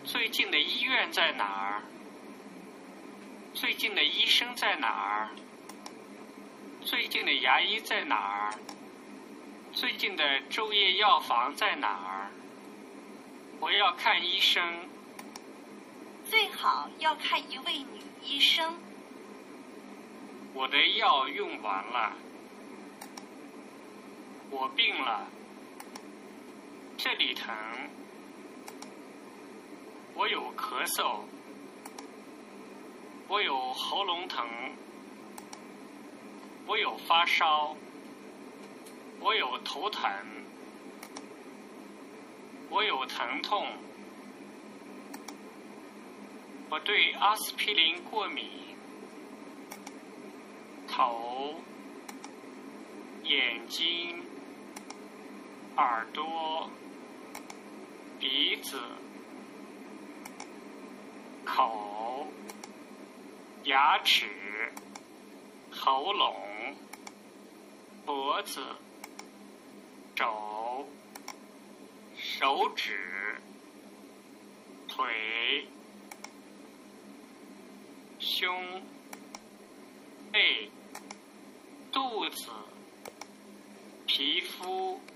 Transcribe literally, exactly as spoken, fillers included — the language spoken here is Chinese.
最近的医院在哪儿？最近的医生在哪儿？最近的牙医在哪儿？最近的昼夜药房在哪儿？我要看医生。 最好要看一位女医生。 我的药用完了。我病了。这里疼。我有咳嗽。我有喉咙疼。我有发烧。我有头疼。我有疼痛。我对阿司匹林过敏。头、眼睛、耳朵、鼻子、口、牙齿、喉咙、脖子、手、手指、腿、胸、背、肚子、皮肤、